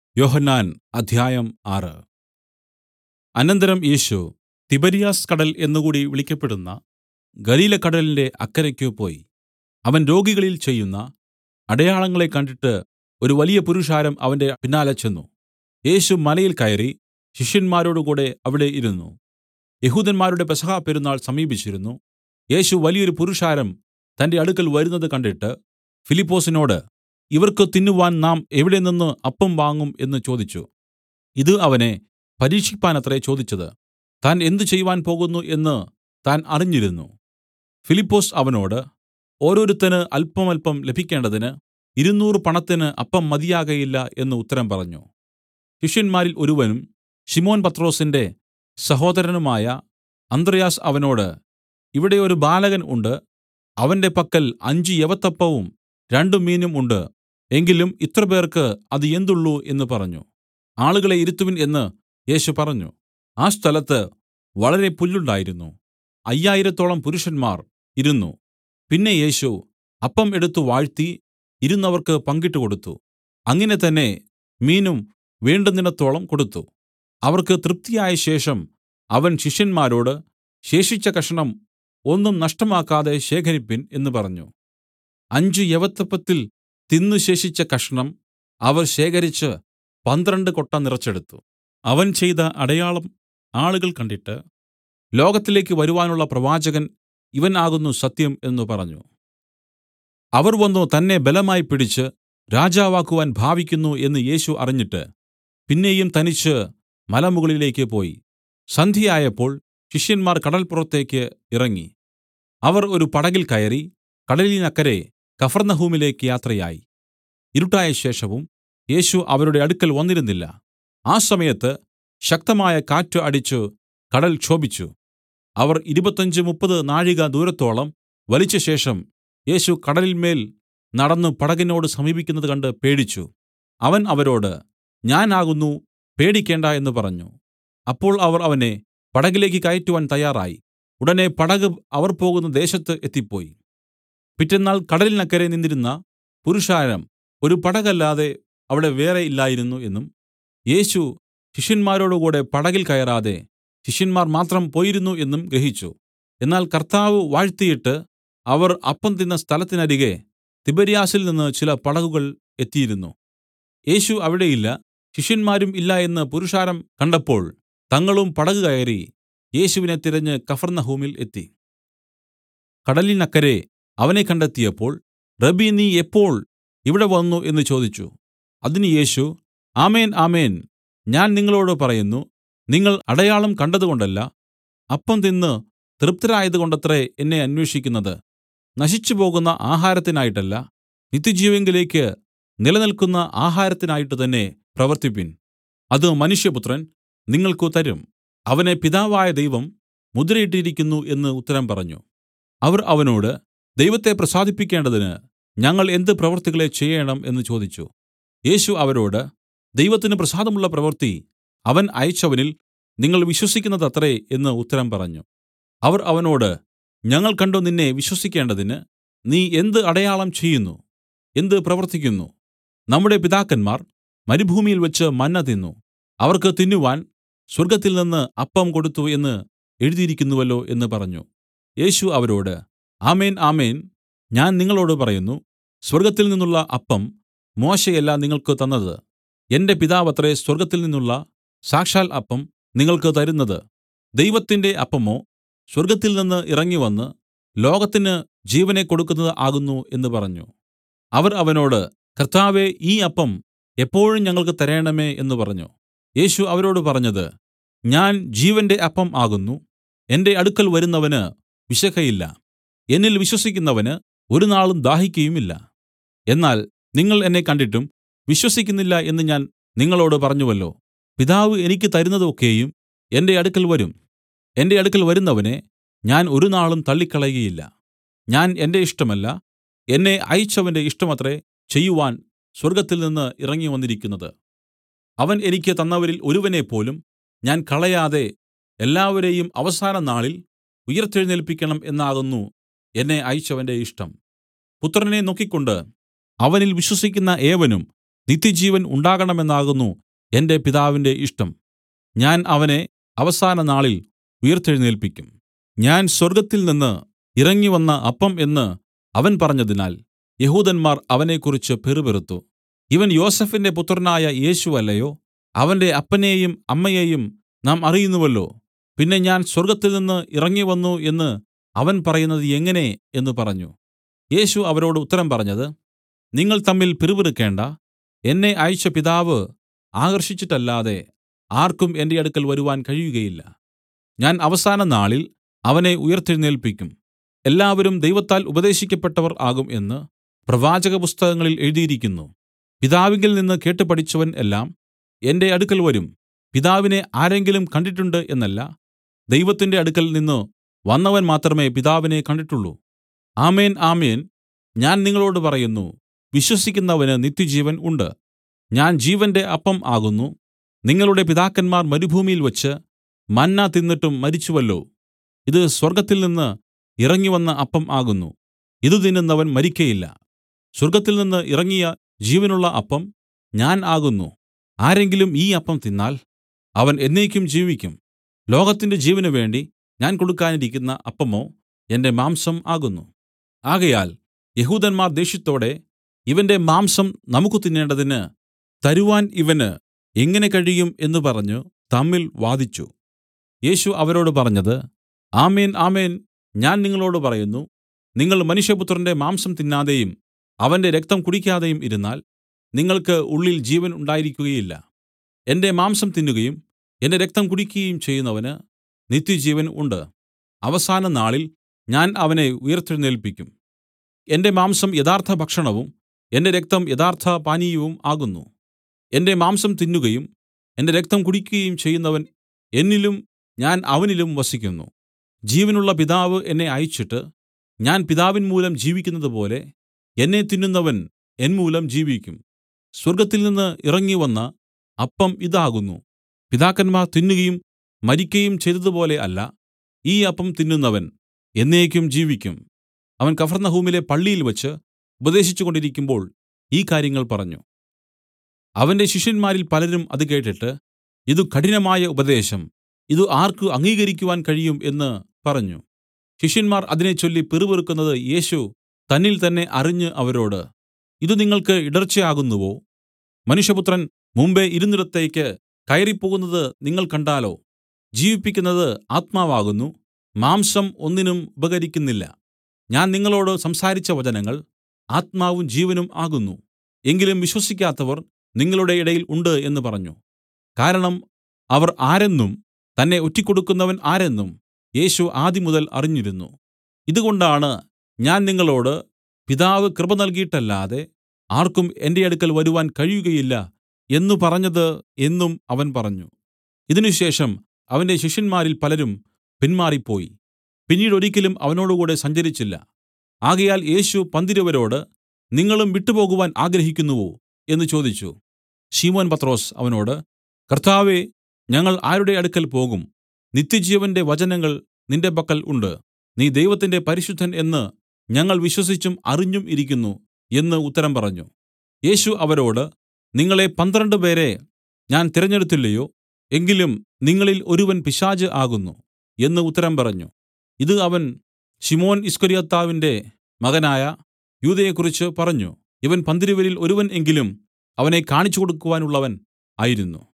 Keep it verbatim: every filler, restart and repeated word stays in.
യോഹന്നാൻ അദ്ധ്യായം ആറ്. അനന്തരം യേശു തിബര്യാസ് കടൽ എന്നുകൂടി വിളിക്കപ്പെടുന്ന ഗലീലക്കടലിന്റെ അക്കരയ്ക്ക് പോയി. അവൻ രോഗികളിൽ ചെയ്യുന്ന അടയാളങ്ങളെ കണ്ടിട്ട് ഒരു വലിയ പുരുഷാരം അവന്റെ പിന്നാലെ ചെന്ന്. യേശു മലയിൽ കയറി ശിഷ്യന്മാരോടുകൂടെ അവിടെ ഇരുന്നു. യെഹൂദന്മാരുടെ പെസഹ പെരുന്നാൾ സമീപിച്ചിരുന്നു. യേശു വലിയൊരു പുരുഷാരം തന്റെ അടുക്കൽ വരുന്നത് കണ്ടിട്ട് ഫിലിപ്പൊസിനോട്, ഇവർക്ക് തിന്നുവാൻ നാം എവിടെനിന്ന് അപ്പം വാങ്ങും എന്ന് ചോദിച്ചു. ഇത് അവനെ പരീക്ഷിപ്പാനത്രേ ചോദിച്ചത്. താൻ എന്ത് ചെയ്‌വാൻ പോകുന്നു എന്ന് താൻ അറിഞ്ഞിരുന്നു. ഫിലിപ്പൊസ് അവനോട്, ഓരോരുത്തന് അല്പമല്പം ലഭിക്കേണ്ടതിന് ഇരുനൂറ് പണത്തിന് അപ്പം മതിയാകയില്ല എന്ന് ഉത്തരം പറഞ്ഞു. ശിഷ്യന്മാരിൽ ഒരുവനും ശിമോൻ പത്രൊസിന്റെ സഹോദരനുമായ അന്ത്രെയാസ് അവനോട്, ഇവിടെ ഒരു ബാലകൻ ഉണ്ട്. അവന്റെ പക്കൽ അഞ്ച് യവത്തപ്പവും രണ്ടു മീനും ഉണ്ട്. എങ്കിലും ഇത്രപേർക്ക് അത് എന്തുള്ളു എന്ന് പറഞ്ഞു. ആളുകളെ ഇരുത്തുവിൻ എന്ന് യേശു പറഞ്ഞു. ആ സ്ഥലത്ത് വളരെ പുല്ലുണ്ടായിരുന്നു. അയ്യായിരത്തോളം പുരുഷന്മാർ ഇരുന്നു. പിന്നെ യേശു അപ്പം എടുത്തു വാഴ്ത്തി ഇരുന്നവർക്ക് പങ്കിട്ട് കൊടുത്തു. അങ്ങനെ തന്നെ മീനും വേണ്ടുന്നിടത്തോളം കൊടുത്തു. അവർക്ക് തൃപ്തിയായ ശേഷം അവൻ ശിഷ്യന്മാരോട്, ശേഷിച്ച കഷണം ഒന്നും നഷ്ടമാക്കാതെ ശേഖരിപ്പിൻ എന്ന് പറഞ്ഞു. അഞ്ച് യവത്തപ്പത്തിൽ തിന്നു ശേഷിച്ച കഷണം അവർ ശേഖരിച്ച് പന്ത്രണ്ട് കൊട്ട നിറച്ചെടുത്തു. അവൻ ചെയ്ത അടയാളം ആളുകൾ കണ്ടിട്ട്, ലോകത്തിലേക്ക് വരുവാനുള്ള പ്രവാചകൻ ഇവൻ ആകുന്നു സത്യം എന്ന് പറഞ്ഞു. അവർ വന്നു തന്നെ ബലമായി പിടിച്ച് രാജാവാക്കുവാൻ ഭാവിക്കുന്നു എന്ന് യേശു അറിഞ്ഞിട്ട് പിന്നെയും തനിച്ച് മലമുകളിലേക്ക് പോയി. സന്ധ്യയായപ്പോൾ ശിഷ്യന്മാർ കടൽപ്പുറത്തേക്ക് ഇറങ്ങി. അവർ ഒരു പടകിൽ കയറി കടലിനക്കരെ കഫർന്നഹൂമിലേക്ക് യാത്രയായി. ഇരുട്ടായ ശേഷവും യേശു അവരുടെ അടുക്കൽ വന്നിരുന്നില്ല. ആ സമയത്ത് ശക്തമായ കാറ്റ് അടിച്ചു കടൽ ക്ഷോഭിച്ചു. അവർ ഇരുപത്തഞ്ച് മുപ്പത് നാഴിക ദൂരത്തോളം വലിച്ചശേഷം യേശു കടലിന്മേൽ നടന്നു പടകിനോട് സമീപിക്കുന്നത് കണ്ട് പേടിച്ചു. അവൻ അവരോട്, ഞാൻ ആകുന്നു, പേടിക്കേണ്ടാ എന്ന് പറഞ്ഞു. അപ്പോൾ അവർ അവനെ പടകിലേക്ക് കയറ്റുവാൻ തയ്യാറായി. ഉടനെ പടക് അവർ പോകുന്ന ദേശത്ത് എത്തിപ്പോയി. പിറ്റെന്നാൾ കടലിനക്കരെ നിന്നിരുന്ന പുരുഷാരം ഒരു പടകല്ലാതെ അവിടെ വേറെ ഇല്ലായിരുന്നു എന്നും യേശു ശിഷ്യന്മാരോടുകൂടെ പടകിൽ കയറാതെ ശിഷ്യന്മാർ മാത്രം പോയിരുന്നു എന്നും ഗ്രഹിച്ചു. എന്നാൽ കർത്താവ് വാഴ്ത്തിയിട്ട് അവർ അപ്പം തിന്ന സ്ഥലത്തിനരികെ തിബര്യാസിൽ നിന്ന് ചില പടകുകൾ എത്തിയിരുന്നു. യേശു അവിടെയില്ല, ശിഷ്യന്മാരും ഇല്ല എന്ന് പുരുഷാരം കണ്ടപ്പോൾ തങ്ങളും പടക് കയറി യേശുവിനെ തിരഞ്ഞ് കഫർന്നഹൂമിൽ എത്തി. കടലിനക്കരെ അവനെ കണ്ടെത്തിയപ്പോൾ, റബ്ബീ, നീ എപ്പോൾ ഇവിടെ വന്നു എന്ന് ചോദിച്ചു. അതിന് യേശു, ആമേൻ ആമേൻ, ഞാൻ നിങ്ങളോടു പറയുന്നു, നിങ്ങൾ അടയാളം കണ്ടതുകൊണ്ടല്ല, അപ്പം തിന്ന് തൃപ്തരായതുകൊണ്ടത്രേ എന്നെ അന്വേഷിക്കുന്നത്. നശിച്ചുപോകുന്ന ആഹാരത്തിനായിട്ടല്ല, നിത്യജീവങ്കലേക്ക് നിലനിൽക്കുന്ന ആഹാരത്തിനായിട്ട് തന്നെ പ്രവർത്തിപ്പിൻ. അത് മനുഷ്യപുത്രൻ നിങ്ങൾക്ക് തരും. അവനെ പിതാവായ ദൈവം മുദ്രയിട്ടിരിക്കുന്നു എന്ന് ഉത്തരം പറഞ്ഞു. അവർ അവനോട്, ദൈവത്തെ പ്രസാദിപ്പിക്കേണ്ടതിന് ഞങ്ങൾ എന്ത് പ്രവൃത്തികളെ ചെയ്യേണം എന്ന് ചോദിച്ചു. യേശു അവരോട്, ദൈവത്തിന് പ്രസാദമുള്ള പ്രവൃത്തി അവൻ അയച്ചവനിൽ നിങ്ങൾ വിശ്വസിക്കുന്നതത്രേ എന്ന് ഉത്തരം പറഞ്ഞു. അവർ അവനോട്, ഞങ്ങൾ കണ്ടു നിന്നെ വിശ്വസിക്കേണ്ടതിന് നീ എന്ത് അടയാളം ചെയ്യുന്നു, എന്ത് പ്രവർത്തിക്കുന്നു? നമ്മുടെ പിതാക്കന്മാർ മരുഭൂമിയിൽ വെച്ച് മന്ന തിന്നു, അവർക്ക് തിന്നുവാൻ സ്വർഗ്ഗത്തിൽനിന്ന് അപ്പം കൊടുത്തു എന്ന് എഴുതിയിരിക്കുന്നുവല്ലോ എന്ന് പറഞ്ഞു. യേശു അവരോട്, ആമേൻ ആമേൻ, ഞാൻ നിങ്ങളോടു പറയുന്നു, സ്വർഗ്ഗത്തിൽ നിന്നുള്ള അപ്പം മോശെയല്ല നിങ്ങൾക്ക് തന്നത്. എന്റെ പിതാവത്രേ സ്വർഗ്ഗത്തിൽ നിന്നുള്ള സാക്ഷാൽ അപ്പം നിങ്ങൾക്ക് തരുന്നത്. ദൈവത്തിന്റെ അപ്പമോ സ്വർഗ്ഗത്തിൽ നിന്ന് ഇറങ്ങിവന്ന് ലോകത്തിന് ജീവനെ കൊടുക്കുന്നത് ആകുന്നു എന്ന് പറഞ്ഞു. അവർ അവനോട്, കർത്താവേ, ഈ അപ്പം എപ്പോഴും ഞങ്ങൾക്ക് തരേണമേ എന്ന് പറഞ്ഞു. യേശു അവരോട് പറഞ്ഞത്, ഞാൻ ജീവന്റെ അപ്പം ആകുന്നു. എന്റെ അടുക്കൽ വരുന്നവന് വിശക്കയില്ല, എന്നിൽ വിശ്വസിക്കുന്നവന് ഒരുനാളും ദാഹിക്കയുമില്ല. എന്നാൽ നിങ്ങൾ എന്നെ കണ്ടിട്ടും വിശ്വസിക്കുന്നില്ല എന്ന് ഞാൻ നിങ്ങളോട് പറഞ്ഞുവല്ലോ. പിതാവ് എനിക്ക് തരുന്നത് ഒക്കെയും എന്റെ അടുക്കൽ വരും. എന്റെ അടുക്കൽ വരുന്നവനെ ഞാൻ ഒരുനാളും തള്ളിക്കളയുകയില്ല. ഞാൻ എന്റെ ഇഷ്ടമല്ല, എന്നെ അയച്ചവന്റെ ഇഷ്ടമത്രേ ചെയ്യുവാൻ സ്വർഗ്ഗത്തിൽ നിന്ന് ഇറങ്ങി വന്നിരിക്കുന്നത്. അവൻ എനിക്ക് തന്നവരിൽ ഒരുവനെപ്പോലും ഞാൻ കളയാതെ എല്ലാവരെയും അവസാന നാളിൽ ഉയിർത്തെഴുന്നേല്പിക്കണം എന്നാകുന്നു എന്നെ അയച്ചവന്റെ ഇഷ്ടം. പുത്രനെ നോക്കിക്കൊണ്ട് അവനിൽ വിശ്വസിക്കുന്ന ഏവനും നിത്യജീവൻ ഉണ്ടാകണമെന്നാകുന്നു എന്റെ പിതാവിന്റെ ഇഷ്ടം. ഞാൻ അവനെ അവസാന നാളിൽ ഉയിർത്തെഴുന്നേല്പിക്കും. ഞാൻ സ്വർഗ്ഗത്തിൽ നിന്ന് ഇറങ്ങിവന്ന അപ്പം എന്ന് അവൻ പറഞ്ഞതിനാൽ യഹൂദന്മാർ അവനെക്കുറിച്ച് പിറുപിറുത്തു. ഇവൻ യോസഫിന്റെ പുത്രനായ യേശു അല്ലയോ? അവന്റെ അപ്പനെയും അമ്മയെയും നാം അറിയുന്നുവല്ലോ. പിന്നെ ഞാൻ സ്വർഗ്ഗത്തിൽ നിന്ന് ഇറങ്ങിവന്നു എന്ന് അവൻ പറയുന്നത് എങ്ങനെ എന്ന് പറഞ്ഞു. യേശു അവരോട് ഉത്തരം പറഞ്ഞത്, നിങ്ങൾ തമ്മിൽ പിറുപിറുക്കേണ്ട. എന്നെ അയച്ച പിതാവ് ആകർഷിച്ചിട്ടല്ലാതെ ആർക്കും എന്റെ അടുക്കൽ വരുവാൻ കഴിയുകയില്ല. ഞാൻ അവസാന നാളിൽ അവനെ ഉയിർത്തെഴുന്നേല്പിക്കും. എല്ലാവരും ദൈവത്താൽ ഉപദേശിക്കപ്പെട്ടവർ ആകും എന്ന് പ്രവാചകപുസ്തകങ്ങളിൽ എഴുതിയിരിക്കുന്നു. പിതാവിങ്കൽ നിന്ന് കേട്ട് പഠിച്ചവൻ എല്ലാം എന്റെ അടുക്കൽ വരും. പിതാവിനെ ആരെങ്കിലും കണ്ടിട്ടുണ്ട് എന്നല്ല, ദൈവത്തിന്റെ അടുക്കൽ നിന്ന് വന്നവൻ മാത്രമേ പിതാവിനെ കണ്ടിട്ടുള്ളൂ. ആമേൻ, ആമേൻ, ഞാൻ നിങ്ങളോട് പറയുന്നു, വിശ്വസിക്കുന്നവന് നിത്യജീവൻ ഉണ്ട്. ഞാൻ ജീവന്റെ അപ്പം ആകുന്നു. നിങ്ങളുടെ പിതാക്കന്മാർ മരുഭൂമിയിൽ വെച്ച് മന്ന തിന്നിട്ടും മരിച്ചുവല്ലോ. ഇത് സ്വർഗ്ഗത്തിൽ നിന്ന് ഇറങ്ങിവന്ന അപ്പം ആകുന്നു. ഇത് തിന്നുന്നവൻ മരിക്കയില്ല. സ്വർഗ്ഗത്തിൽ നിന്ന് ഇറങ്ങിയ ജീവനുള്ള അപ്പം ഞാൻ ആകുന്നു. ആരെങ്കിലും ഈ അപ്പം തിന്നാൽ അവൻ എന്നേക്കും ജീവിക്കും. ലോകത്തിന്റെ ജീവന് വേണ്ടി ഞാൻ കൊടുക്കാനിരിക്കുന്ന അപ്പമോ എന്റെ മാംസം ആകുന്നു. ആകയാൽ യഹൂദന്മാർ ദേഷ്യത്തോടെ ഇവന്റെ മാംസം നമുക്ക് തിന്നേണ്ടതിന് തരുവാൻ ഇവന് എങ്ങനെ കഴിയും എന്ന് പറഞ്ഞു തമ്മിൽ വാദിച്ചു. യേശു അവരോട് പറഞ്ഞത്, ആമേൻ, ആമേൻ, ഞാൻ നിങ്ങളോട് പറയുന്നു, നിങ്ങൾ മനുഷ്യപുത്രന്റെ മാംസം തിന്നാതെയും അവന്റെ രക്തം കുടിക്കാതെയും ഇരുന്നാൽ നിങ്ങൾക്ക് ഉള്ളിൽ ജീവൻ ഉണ്ടായിരിക്കുകയില്ല. എന്റെ മാംസം തിന്നുകയും എന്റെ രക്തം കുടിക്കുകയും ചെയ്യുന്നവന് നിത്യജീവൻ ഉണ്ട്. അവസാന നാളിൽ ഞാൻ അവനെ ഉയിർത്തെഴുന്നേല്പിക്കും. എന്റെ മാംസം യഥാർത്ഥ ഭക്ഷണവും എന്റെ രക്തം യഥാർത്ഥ പാനീയവും ആകുന്നു. എന്റെ മാംസം തിന്നുകയും എന്റെ രക്തം കുടിക്കുകയും ചെയ്യുന്നവൻ എന്നിലും ഞാൻ അവനിലും വസിക്കുന്നു. ജീവനുള്ള പിതാവ് എന്നെ അയച്ചിട്ട് ഞാൻ പിതാവിൻ മൂലം ജീവിക്കുന്നതുപോലെ എന്നെ തിന്നുന്നവൻ എൻ മൂലം ജീവിക്കും. സ്വർഗ്ഗത്തിൽ നിന്ന് ഇറങ്ങിവന്ന അപ്പം ഇതാകുന്നു. പിതാക്കന്മാർ തിന്നുകയും മരിക്കയും ചെയ്തതുപോലെ അല്ല, ഈ അപ്പം തിന്നുന്നവൻ എന്നേക്കും ജീവിക്കും. അവൻ കഫർന്നഹൂമിലെ പള്ളിയിൽ വെച്ച് ഉപദേശിച്ചുകൊണ്ടിരിക്കുമ്പോൾ ഈ കാര്യങ്ങൾ പറഞ്ഞു. അവന്റെ ശിഷ്യന്മാരിൽ പലരും അത് കേട്ടിട്ട്, ഇതു കഠിനമായ ഉപദേശം, ഇത് ആർക്ക് അംഗീകരിക്കുവാൻ കഴിയും എന്ന് പറഞ്ഞു. ശിഷ്യന്മാർ അതിനെച്ചൊല്ലി പിറുപിറുക്കുന്നത് യേശു തന്നിൽ തന്നെ അറിഞ്ഞ് അവരോട്, ഇത് നിങ്ങൾക്ക് ഇടർച്ചയാകുന്നുവോ? മനുഷ്യപുത്രൻ മുമ്പെ ഇരുന്നിടത്തേക്ക് കയറിപ്പോകുന്നത് നിങ്ങൾ കണ്ടാലോ? ജീവിപ്പിക്കുന്നത് ആത്മാവാകുന്നു, മാംസം ഒന്നിനും ഉപകരിക്കുന്നില്ല. ഞാൻ നിങ്ങളോട് സംസാരിച്ച വചനങ്ങൾ ആത്മാവും ജീവനും ആകുന്നു. എങ്കിലും വിശ്വസിക്കാത്തവർ നിങ്ങളുടെ ഇടയിൽ ഉണ്ട് എന്ന് പറഞ്ഞു. കാരണം അവർ ആരെന്നും തന്നെ ഒറ്റിക്കൊടുക്കുന്നവൻ ആരെന്നും യേശു ആദിമുതൽ അറിഞ്ഞിരുന്നു. ഇതുകൊണ്ടാണ് ഞാൻ നിങ്ങളോട് പിതാവ് കൃപ നൽകിയിട്ടല്ലാതെ ആർക്കും എന്റെ അടുക്കൽ വരുവാൻ കഴിയുകയില്ല എന്നു പറഞ്ഞത് എന്നും അവൻ പറഞ്ഞു. ഇതിനുശേഷം അവന്റെ ശിഷ്യന്മാരിൽ പലരും പിന്മാറിപ്പോയി, പിന്നീട് ഒരിക്കലും അവനോടുകൂടെ സഞ്ചരിച്ചില്ല. ആകയാൽ യേശു പന്തിരുവരോട്, നിങ്ങളും വിട്ടുപോകുവാൻ ആഗ്രഹിക്കുന്നുവോ എന്ന് ചോദിച്ചു. ശിമോൻ പത്രൊസ് അവനോട്, കർത്താവേ, ഞങ്ങൾ ആരുടെ അടുക്കൽ പോകും? നിത്യജീവന്റെ വചനങ്ങൾ നിന്റെ പക്കൽ ഉണ്ട്. നീ ദൈവത്തിന്റെ പരിശുദ്ധൻ എന്ന് ഞങ്ങൾ വിശ്വസിച്ചും അറിഞ്ഞും ഇരിക്കുന്നു എന്ന് ഉത്തരം പറഞ്ഞു. യേശു അവരോട്, നിങ്ങളെ പന്ത്രണ്ട് പേരെ ഞാൻ തിരഞ്ഞെടുത്തില്ലയോ? എങ്കിലും നിങ്ങളിൽ ഒരുവൻ പിശാച് ആകുന്നു എന്ന് ഉത്തരം പറഞ്ഞു. ഇത് അവൻ ശിമോൻ ഇസ്കര്യോത്താവിന്റെ മകനായ യൂദയെക്കുറിച്ച് പറഞ്ഞു. ഇവൻ പന്തിരുവരിൽ ഒരുവൻ എങ്കിലും അവനെ കാണിച്ചുകൊടുക്കുവാനുള്ളവൻ ആയിരുന്നു.